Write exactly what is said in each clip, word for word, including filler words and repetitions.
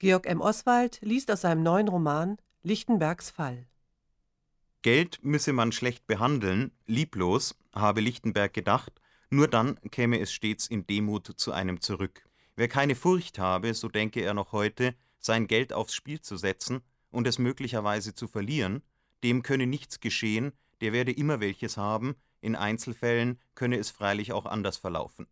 Georg M. Oswald liest aus seinem neuen Roman Lichtenbergs Fall. Geld müsse man schlecht behandeln, lieblos, habe Lichtenberg gedacht, nur dann käme es stets in Demut zu einem zurück. Wer keine Furcht habe, so denke er noch heute, sein Geld aufs Spiel zu setzen und es möglicherweise zu verlieren, dem könne nichts geschehen, der werde immer welches haben, in Einzelfällen könne es freilich auch anders verlaufen.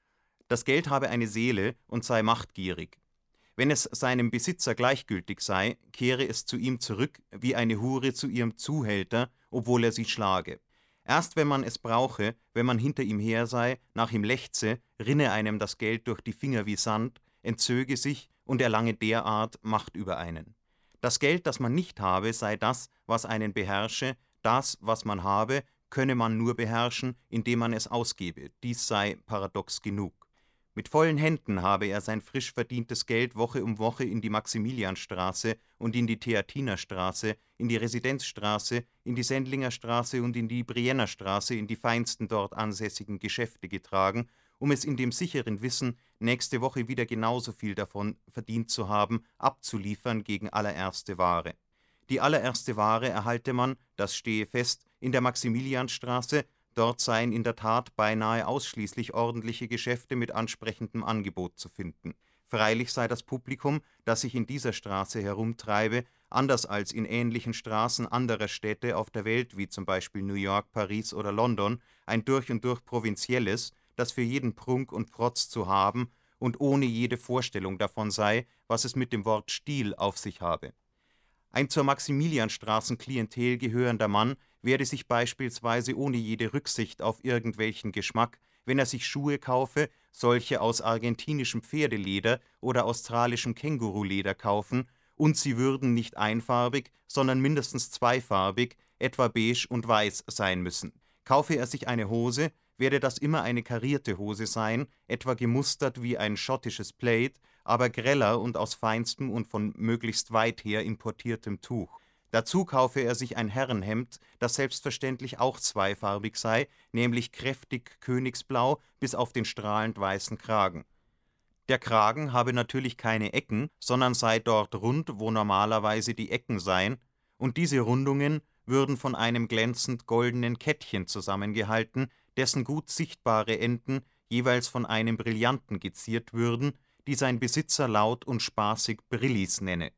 Das Geld habe eine Seele und sei machtgierig. Wenn es seinem Besitzer gleichgültig sei, kehre es zu ihm zurück, wie eine Hure zu ihrem Zuhälter, obwohl er sie schlage. Erst wenn man es brauche, wenn man hinter ihm her sei, nach ihm lechze, rinne einem das Geld durch die Finger wie Sand, entzöge sich und erlange derart Macht über einen. Das Geld, das man nicht habe, sei das, was einen beherrsche, das, was man habe, könne man nur beherrschen, indem man es ausgebe, dies sei paradox genug. Mit vollen Händen habe er sein frisch verdientes Geld Woche um Woche in die Maximilianstraße und in die Theatinerstraße, in die Residenzstraße, in die Sendlingerstraße und in die Briennerstraße in die feinsten dort ansässigen Geschäfte getragen, um es in dem sicheren Wissen, nächste Woche wieder genauso viel davon verdient zu haben, abzuliefern gegen allererste Ware. Die allererste Ware erhalte man, das stehe fest, in der Maximilianstraße. Dort seien in der Tat beinahe ausschließlich ordentliche Geschäfte mit ansprechendem Angebot zu finden. Freilich sei das Publikum, das sich in dieser Straße herumtreibe, anders als in ähnlichen Straßen anderer Städte auf der Welt, wie zum Beispiel New York, Paris oder London, ein durch und durch provinzielles, das für jeden Prunk und Protz zu haben und ohne jede Vorstellung davon sei, was es mit dem Wort Stil auf sich habe. Ein zur Maximilianstraßen-Klientel gehörender Mann werde sich beispielsweise ohne jede Rücksicht auf irgendwelchen Geschmack, wenn er sich Schuhe kaufe, solche aus argentinischem Pferdeleder oder australischem Känguruleder kaufen, und sie würden nicht einfarbig, sondern mindestens zweifarbig, etwa beige und weiß sein müssen. Kaufe er sich eine Hose, werde das immer eine karierte Hose sein, etwa gemustert wie ein schottisches Plaid, aber greller und aus feinstem und von möglichst weit her importiertem Tuch. Dazu kaufe er sich ein Herrenhemd, das selbstverständlich auch zweifarbig sei, nämlich kräftig königsblau bis auf den strahlend weißen Kragen. Der Kragen habe natürlich keine Ecken, sondern sei dort rund, wo normalerweise die Ecken seien, und diese Rundungen würden von einem glänzend goldenen Kettchen zusammengehalten, dessen gut sichtbare Enden jeweils von einem Brillanten geziert würden, die sein Besitzer laut und spaßig Brillis nenne.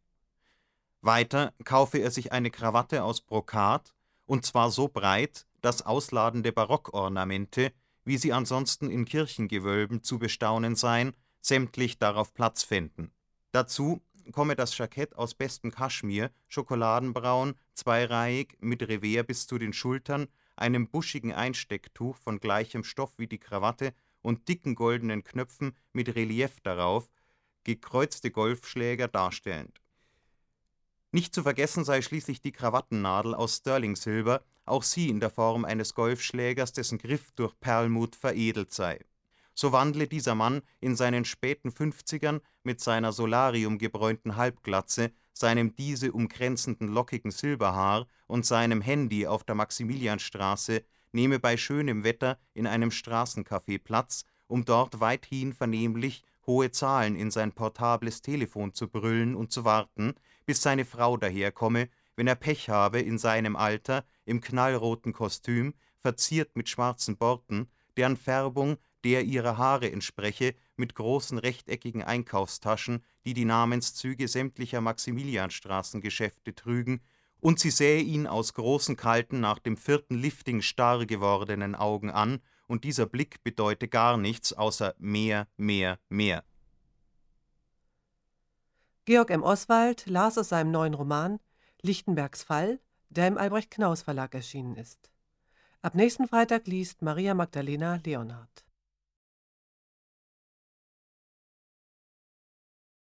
Weiter kaufe er sich eine Krawatte aus Brokat, und zwar so breit, dass ausladende Barockornamente, wie sie ansonsten in Kirchengewölben zu bestaunen seien, sämtlich darauf Platz fänden. Dazu komme das Jackett aus bestem Kaschmir, schokoladenbraun, zweireihig, mit Revers bis zu den Schultern, einem buschigen Einstecktuch von gleichem Stoff wie die Krawatte und dicken goldenen Knöpfen mit Relief darauf, gekreuzte Golfschläger darstellend. Nicht zu vergessen sei schließlich die Krawattennadel aus Sterling-Silber, auch sie in der Form eines Golfschlägers, dessen Griff durch Perlmutt veredelt sei. So wandle dieser Mann in seinen späten Fünfzigern mit seiner solariumgebräunten Halbglatze, seinem diese umkränzenden lockigen Silberhaar und seinem Handy auf der Maximilianstraße, nehme bei schönem Wetter in einem Straßencafé Platz, um dort weithin vernehmlich hohe Zahlen in sein portables Telefon zu brüllen und zu warten, bis seine Frau daherkomme, wenn er Pech habe, in seinem Alter, im knallroten Kostüm, verziert mit schwarzen Borten, deren Färbung der ihrer Haare entspreche, mit großen rechteckigen Einkaufstaschen, die die Namenszüge sämtlicher Maximilianstraßengeschäfte trügen, und sie sähe ihn aus großen, kalten, nach dem vierten Lifting starr gewordenen Augen an, und dieser Blick bedeute gar nichts außer mehr, mehr, mehr. Georg M. Oswald las aus seinem neuen Roman Lichtenbergs Fall, der im Albrecht Knaus Verlag erschienen ist. Ab nächsten Freitag liest Maria Magdalena Leonhardt.